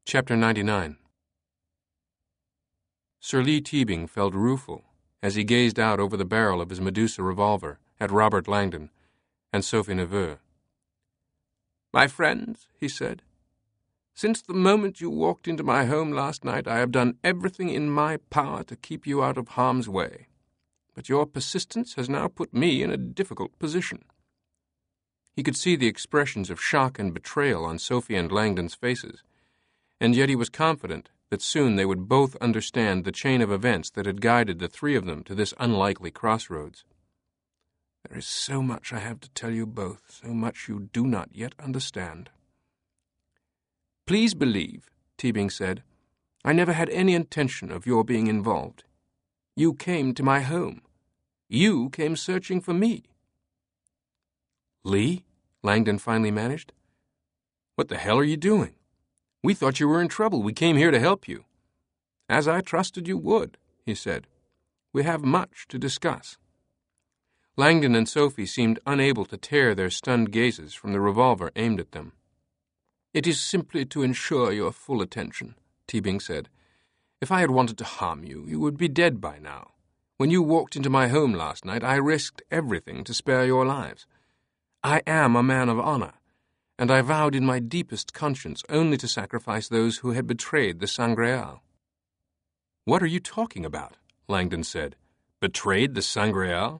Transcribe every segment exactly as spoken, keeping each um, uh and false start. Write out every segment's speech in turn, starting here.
Chapter ninety-nine. Sir Leigh Teabing felt rueful as he gazed out over the barrel of his Medusa revolver at Robert Langdon and Sophie Neveu. "My friends," he said, "since the moment you walked into my home last night, I have done everything in my power to keep you out of harm's way. But your persistence has now put me in a difficult position." He could see the expressions of shock and betrayal on Sophie and Langdon's faces, and yet he was confident that soon they would both understand the chain of events that had guided the three of them to this unlikely crossroads. "There is so much I have to tell you both, so much you do not yet understand." "Please believe," Teabing said, "I never had any intention of your being involved. You came to my home. You came searching for me." "Leigh?" Langdon finally managed. "What the hell are you doing? We thought you were in trouble. We came here to help you." "As I trusted you would," he said. "We have much to discuss." Langdon and Sophie seemed unable to tear their stunned gazes from the revolver aimed at them. "It is simply to ensure your full attention," Teabing said. "If I had wanted to harm you, you would be dead by now. When you walked into my home last night, I risked everything to spare your lives. I am a man of honor, and I vowed in my deepest conscience only to sacrifice those who had betrayed the Sangreal." "What are you talking about?" Langdon said. "Betrayed the Sangreal?"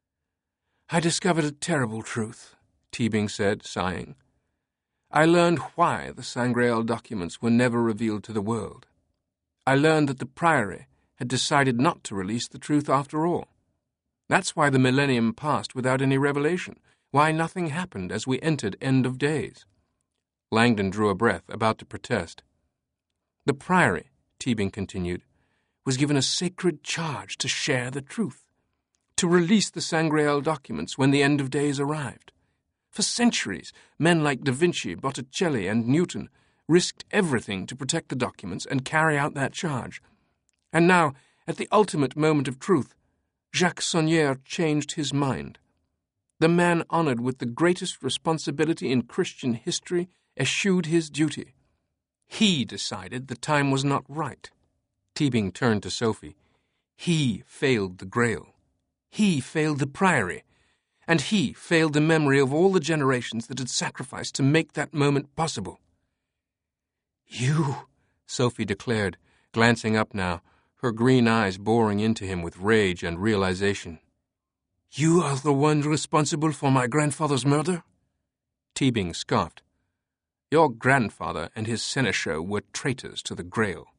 "I discovered a terrible truth," Teabing said, sighing. "I learned why the Sangreal documents were never revealed to the world. I learned that the Priory had decided not to release the truth after all. That's why the millennium passed without any revelation, why nothing happened as we entered end of days." Langdon drew a breath, about to protest. "The Priory," Teabing continued, "was given a sacred charge to share the truth, to release the Sangreal documents when the end of days arrived. For centuries, men like Da Vinci, Botticelli, and Newton risked everything to protect the documents and carry out that charge. And now, at the ultimate moment of truth, Jacques Saunière changed his mind. The man honored with the greatest responsibility in Christian history eschewed his duty. He decided the time was not right." Teabing turned to Sophie. "He failed the Grail. He failed the Priory. And he failed the memory of all the generations that had sacrificed to make that moment possible." "You," Sophie declared, glancing up now, her green eyes boring into him with rage and realization. "You are the one responsible for my grandfather's murder?" Teabing scoffed. "Your grandfather and his seneschal were traitors to the Grail."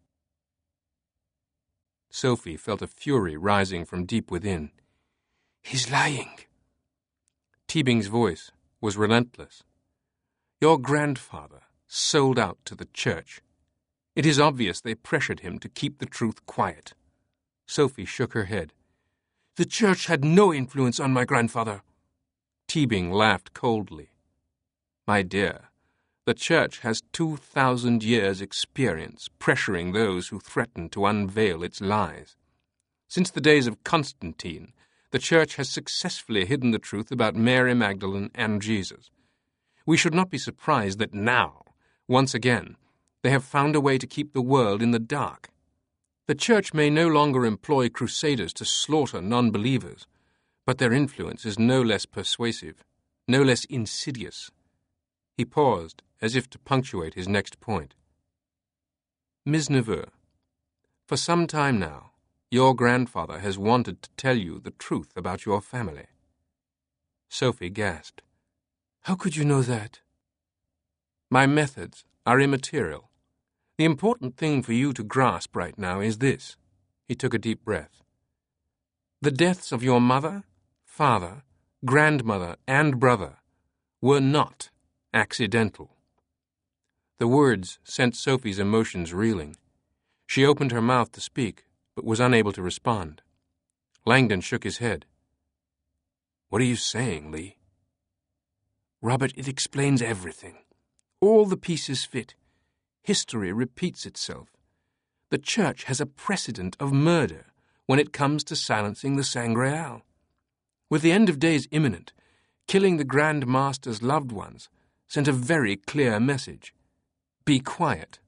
Sophie felt a fury rising from deep within. "He's lying." Teabing's voice was relentless. "Your grandfather sold out to the Church. It is obvious they pressured him to keep the truth quiet." Sophie shook her head. "The Church had no influence on my grandfather." Teabing laughed coldly. "My dear, the Church has two thousand years' experience pressuring those who threaten to unveil its lies. Since the days of Constantine, the Church has successfully hidden the truth about Mary Magdalene and Jesus. We should not be surprised that now, once again, they have found a way to keep the world in the dark. The Church may no longer employ crusaders to slaughter non-believers, but their influence is no less persuasive, no less insidious." He paused, as if to punctuate his next point. "Miss Neveu, for some time now, your grandfather has wanted to tell you the truth about your family." Sophie gasped. "How could you know that?" "My methods are immaterial. The important thing for you to grasp right now is this." He took a deep breath. "The deaths of your mother, father, grandmother, and brother were not accidental." The words sent Sophie's emotions reeling. She opened her mouth to speak, but was unable to respond. Langdon shook his head. "What are you saying, Leigh?" "Robert, it explains everything. All the pieces fit. History repeats itself. The Church has a precedent of murder when it comes to silencing the Sangreal. With the end of days imminent, killing the Grand Master's loved ones sent a very clear message. Be quiet,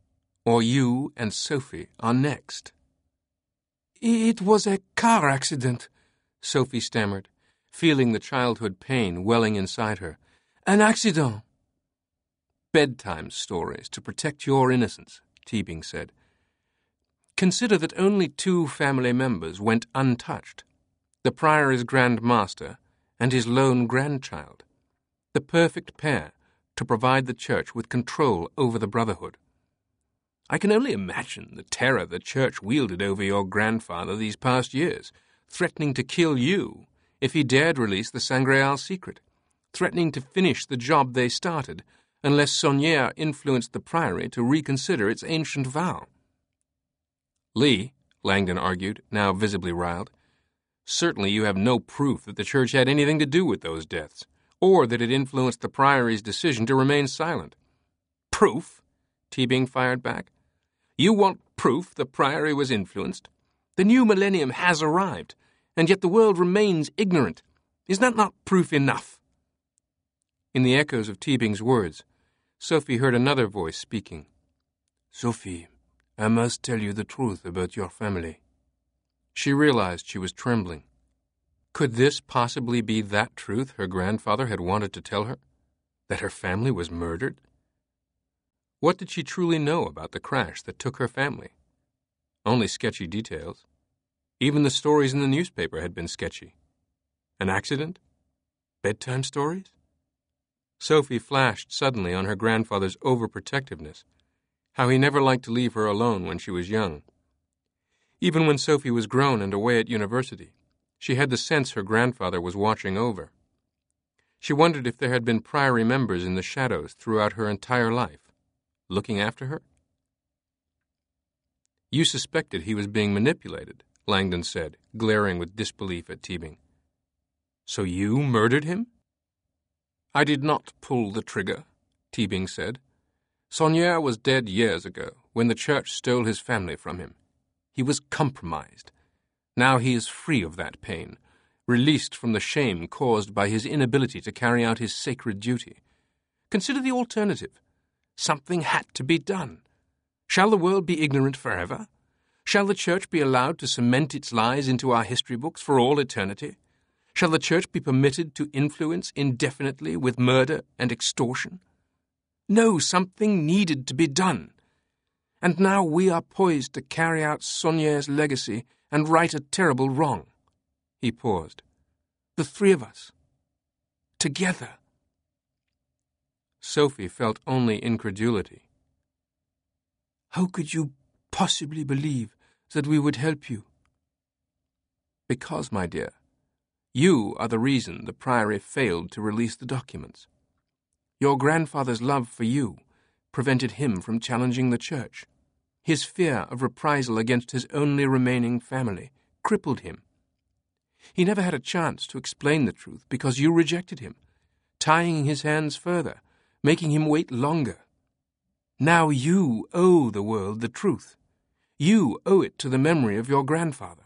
or you and Sophie are next." "It was a car accident," Sophie stammered, feeling the childhood pain welling inside her. "An accident." "Bedtime stories to protect your innocence," Teabing said. "Consider that only two family members went untouched, the Priory's Grand Master and his lone grandchild, the perfect pair to provide the Church with control over the Brotherhood. I can only imagine the terror the Church wielded over your grandfather these past years, threatening to kill you if he dared release the Sangreal secret, threatening to finish the job they started unless Saunière influenced the Priory to reconsider its ancient vow." "Lee," Langdon argued, now visibly riled, "certainly you have no proof that the Church had anything to do with those deaths, or that it influenced the Priory's decision to remain silent." "Proof?" Teabing fired back. "You want proof the Priory was influenced? The new millennium has arrived, and yet the world remains ignorant. Is that not proof enough?" In the echoes of Teabing's words, Sophie heard another voice speaking. "Sophie, I must tell you the truth about your family." She realized she was trembling. Could this possibly be that truth her grandfather had wanted to tell her? That her family was murdered? What did she truly know about the crash that took her family? Only sketchy details. Even the stories in the newspaper had been sketchy. An accident? Bedtime stories? Sophie flashed suddenly on her grandfather's overprotectiveness, how he never liked to leave her alone when she was young. Even when Sophie was grown and away at university, she had the sense her grandfather was watching over. She wondered if there had been Priory members in the shadows throughout her entire life, looking after her. "You suspected he was being manipulated," Langdon said, glaring with disbelief at Teabing. "So you murdered him?" "I did not pull the trigger," Teabing said. "Saunière was dead years ago, when the Church stole his family from him. He was compromised. Now he is free of that pain, released from the shame caused by his inability to carry out his sacred duty. Consider the alternative. Something had to be done. Shall the world be ignorant forever? Shall the Church be allowed to cement its lies into our history books for all eternity? Shall the Church be permitted to influence indefinitely with murder and extortion? No, something needed to be done. And now we are poised to carry out Saunière's legacy and right a terrible wrong." He paused. "The three of us. Together." Sophie felt only incredulity. "How could you possibly believe that we would help you?" "Because, my dear, you are the reason the Priory failed to release the documents. Your grandfather's love for you prevented him from challenging the Church. His fear of reprisal against his only remaining family crippled him. He never had a chance to explain the truth because you rejected him, tying his hands further, making him wait longer. Now you owe the world the truth. You owe it to the memory of your grandfather."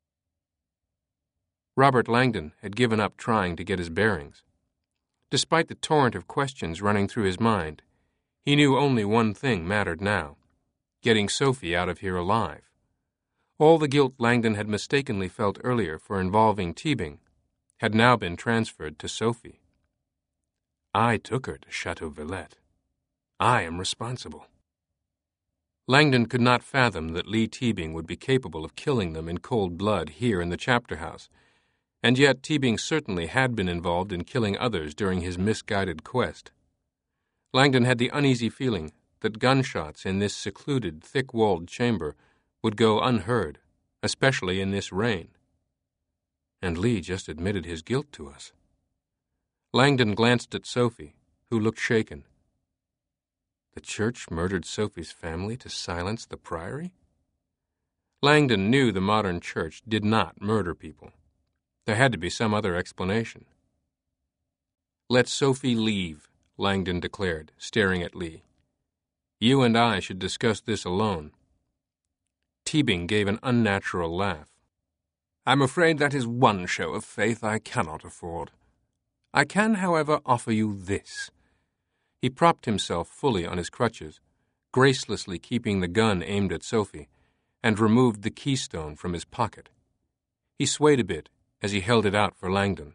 Robert Langdon had given up trying to get his bearings. Despite the torrent of questions running through his mind, he knew only one thing mattered now: getting Sophie out of here alive. All the guilt Langdon had mistakenly felt earlier for involving Teabing had now been transferred to Sophie. "I took her to Chateau Villette. I am responsible." Langdon could not fathom that Lee Teabing would be capable of killing them in cold blood here in the chapter house, and yet Teabing certainly had been involved in killing others during his misguided quest. Langdon had the uneasy feeling that gunshots in this secluded, thick-walled chamber would go unheard, especially in this rain. And Lee just admitted his guilt to us. Langdon glanced at Sophie, who looked shaken. The Church murdered Sophie's family to silence the Priory? Langdon knew the modern Church did not murder people. There had to be some other explanation. "Let Sophie leave," Langdon declared, staring at Lee. "You and I should discuss this alone." Teabing gave an unnatural laugh. "I'm afraid that is one show of faith I cannot afford. I can, however, offer you this." He propped himself fully on his crutches, gracelessly keeping the gun aimed at Sophie, and removed the keystone from his pocket. He swayed a bit as he held it out for Langdon.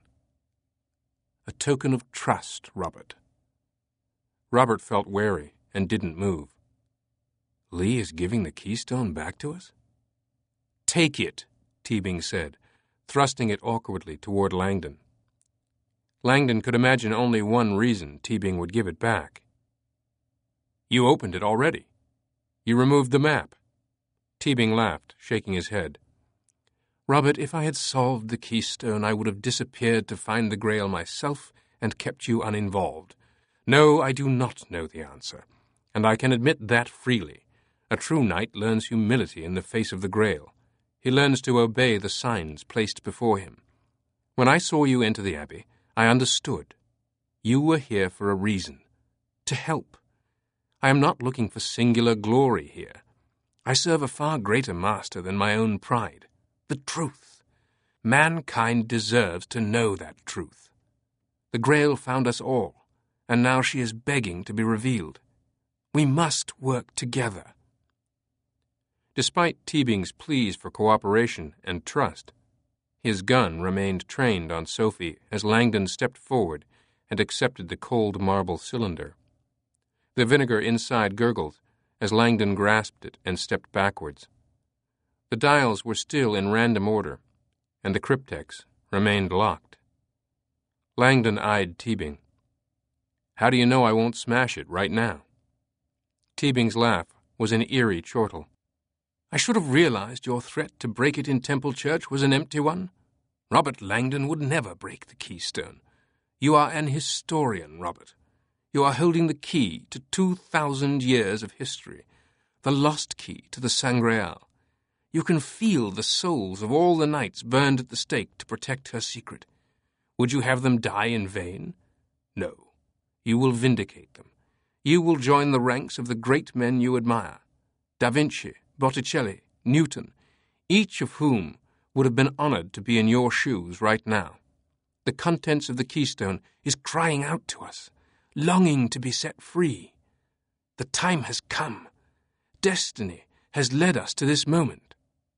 "A token of trust, Robert." Robert felt wary and didn't move. Lee is giving the keystone back to us? "Take it," Teabing said, thrusting it awkwardly toward Langdon. Langdon could imagine only one reason Teabing would give it back. "You opened it already. You removed the map." Teabing laughed, shaking his head. "Robert, if I had solved the keystone, I would have disappeared to find the Grail myself and kept you uninvolved. No, I do not know the answer, and I can admit that freely. A true knight learns humility in the face of the Grail. He learns to obey the signs placed before him. When I saw you enter the Abbey, I understood. You were here for a reason, to help. I am not looking for singular glory here. I serve a far greater master than my own pride, the truth. Mankind deserves to know that truth. The Grail found us all, and now she is begging to be revealed. We must work together." Despite Teabing's pleas for cooperation and trust, his gun remained trained on Sophie as Langdon stepped forward and accepted the cold marble cylinder. The vinegar inside gurgled as Langdon grasped it and stepped backwards. The dials were still in random order, and the cryptex remained locked. Langdon eyed Teabing. "How do you know I won't smash it right now?" Teabing's laugh was an eerie chortle. "I should have realized your threat to break it in Temple Church was an empty one. Robert Langdon would never break the keystone. You are an historian, Robert. You are holding the key to two thousand years of history, the lost key to the Sangreal. You can feel the souls of all the knights burned at the stake to protect her secret. Would you have them die in vain? No. You will vindicate them. You will join the ranks of the great men you admire, Da Vinci, Botticelli, Newton, each of whom would have been honored to be in your shoes right now. The contents of the keystone is crying out to us, longing to be set free. The time has come. Destiny has led us to this moment."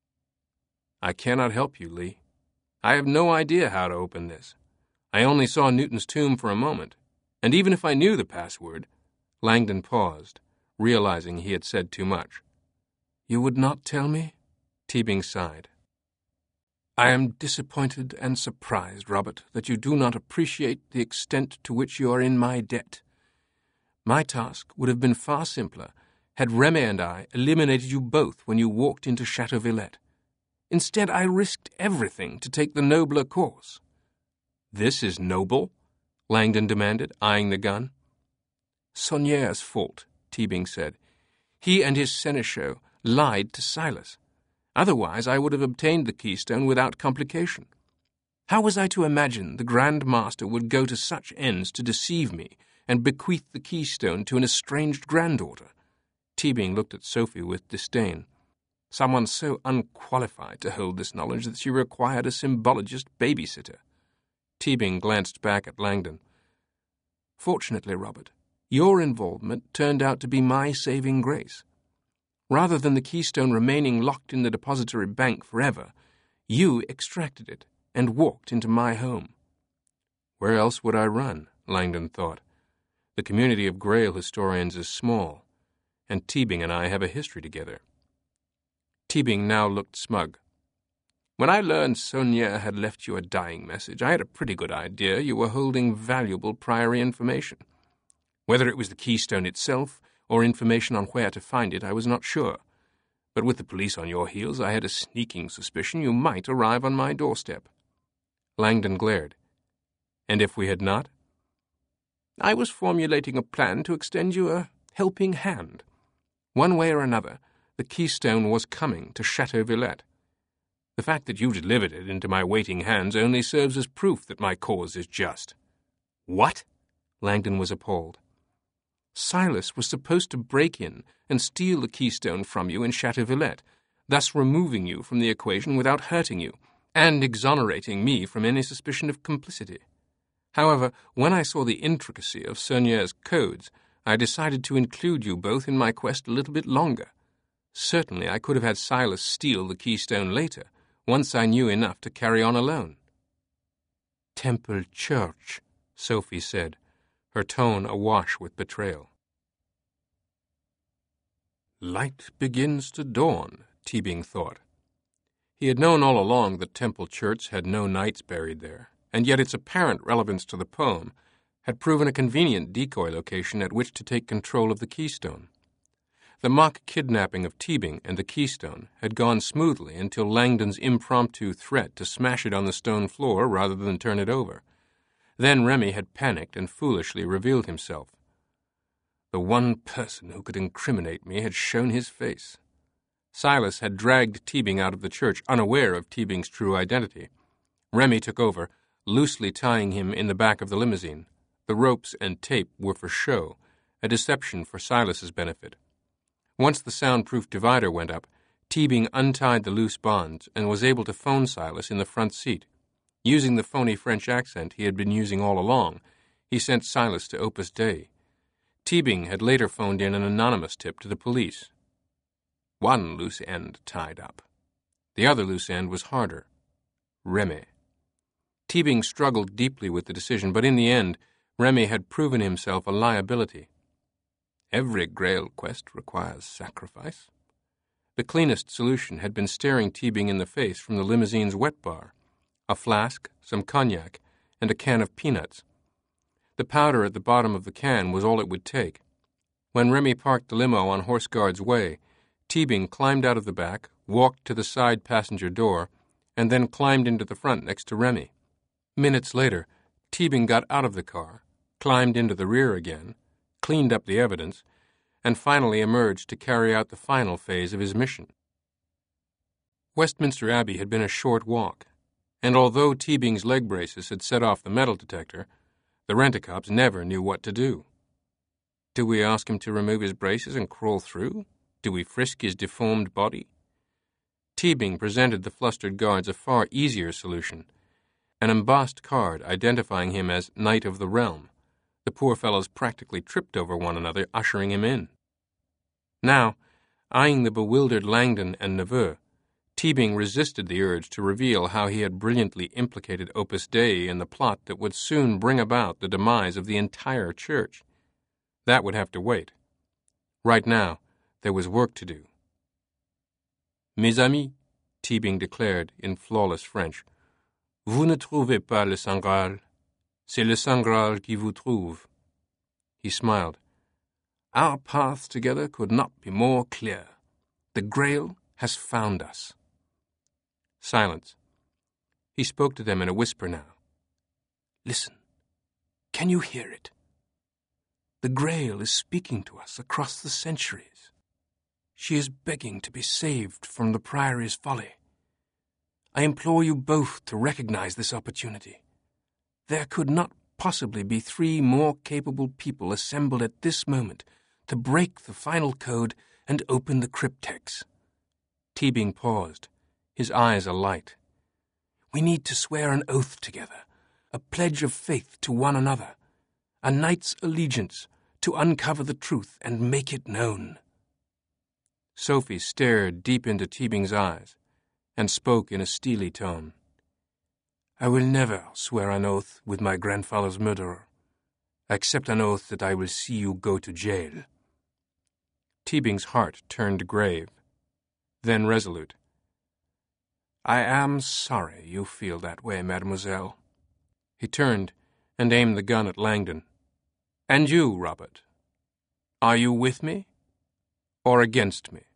"I cannot help you, Lee. I have no idea how to open this. I only saw Newton's tomb for a moment, and even if I knew the password—" Langdon paused, realizing he had said too much. "You would not tell me?" Teabing sighed. "I am disappointed and surprised, Robert, that you do not appreciate the extent to which you are in my debt. My task would have been far simpler had Remy and I eliminated you both when you walked into Chateau Villette. Instead, I risked everything to take the nobler course." "This is noble?" Langdon demanded, eyeing the gun. "Saunier's fault," Teabing said. "He and his seneschal lied to Silas. Otherwise, I would have obtained the keystone without complication. How was I to imagine the Grand Master would go to such ends to deceive me and bequeath the keystone to an estranged granddaughter?" Teabing looked at Sophie with disdain. Someone so unqualified to hold this knowledge that she required a symbologist babysitter. Teabing glanced back at Langdon. "Fortunately, Robert, your involvement turned out to be my saving grace. Rather than the keystone remaining locked in the depository bank forever, you extracted it and walked into my home." Where else would I run? Langdon thought. The community of Grail historians is small, and Teabing and I have a history together. Teabing now looked smug. "When I learned Saunier had left you a dying message, I had a pretty good idea you were holding valuable priory information. Whether it was the keystone itself or information on where to find it, I was not sure. But with the police on your heels, I had a sneaking suspicion you might arrive on my doorstep." Langdon glared. "And if we had not?" "I was formulating a plan to extend you a helping hand. One way or another, the keystone was coming to Chateau Villette. The fact that you delivered it into my waiting hands only serves as proof that my cause is just." "What?" Langdon was appalled. "Silas was supposed to break in and steal the keystone from you in Chateau Villette, thus removing you from the equation without hurting you, and exonerating me from any suspicion of complicity. However, when I saw the intricacy of Saunier's codes, I decided to include you both in my quest a little bit longer. Certainly I could have had Silas steal the keystone later, once I knew enough to carry on alone. Temple Church, Sophie said, her tone awash with betrayal. Light begins to dawn, Teabing thought. He had known all along that Temple Church had no knights buried there, and yet its apparent relevance to the poem had proven a convenient decoy location at which to take control of the keystone. The mock kidnapping of Teabing and the keystone had gone smoothly until Langdon's impromptu threat to smash it on the stone floor rather than turn it over. Then Remy had panicked and foolishly revealed himself. The one person who could incriminate me had shown his face. Silas had dragged Teabing out of the church, unaware of Teabing's true identity. Remy took over, loosely tying him in the back of the limousine. The ropes and tape were for show, a deception for Silas's benefit. Once the soundproof divider went up, Teabing untied the loose bonds and was able to phone Silas in the front seat. Using the phony French accent he had been using all along, he sent Silas to Opus Dei. Teabing had later phoned in an anonymous tip to the police. One loose end tied up. The other loose end was harder. Remy. Teabing struggled deeply with the decision, but in the end, Remy had proven himself a liability. Every Grail quest requires sacrifice. The cleanest solution had been staring Teabing in the face from the limousine's wet bar. A flask, some cognac, and a can of peanuts. The powder at the bottom of the can was all it would take. When Remy parked the limo on Horse Guard's Way, Teabing climbed out of the back, walked to the side passenger door, and then climbed into the front next to Remy. Minutes later, Teabing got out of the car, climbed into the rear again, cleaned up the evidence, and finally emerged to carry out the final phase of his mission. Westminster Abbey had been a short walk, and although Teabing's leg braces had set off the metal detector, the rent-a-cops never knew what to do. Do we ask him to remove his braces and crawl through? Do we frisk his deformed body? Teabing presented the flustered guards a far easier solution, an embossed card identifying him as Knight of the Realm. The poor fellows practically tripped over one another, ushering him in. Now, eyeing the bewildered Langdon and Neveu, Teabing resisted the urge to reveal how he had brilliantly implicated Opus Dei in the plot that would soon bring about the demise of the entire church. That would have to wait. Right now, there was work to do. Mes amis, Teabing declared in flawless French, vous ne trouvez pas le Saint Graal. C'est le Saint Graal qui vous trouve. He smiled. Our path together could not be more clear. The Grail has found us. Silence. He spoke to them in a whisper now. Listen. Can you hear it? The Grail is speaking to us across the centuries. She is begging to be saved from the Priory's folly. I implore you both to recognize this opportunity. There could not possibly be three more capable people assembled at this moment to break the final code and open the cryptex. Teabing paused, his eyes alight. We need to swear an oath together, a pledge of faith to one another, a knight's allegiance to uncover the truth and make it known. Sophie stared deep into Teabing's eyes and spoke in a steely tone. I will never swear an oath with my grandfather's murderer, except an oath that I will see you go to jail. Teabing's heart turned grave, then resolute. I am sorry you feel that way, mademoiselle. He turned and aimed the gun at Langdon. And you, Robert, are you with me or against me?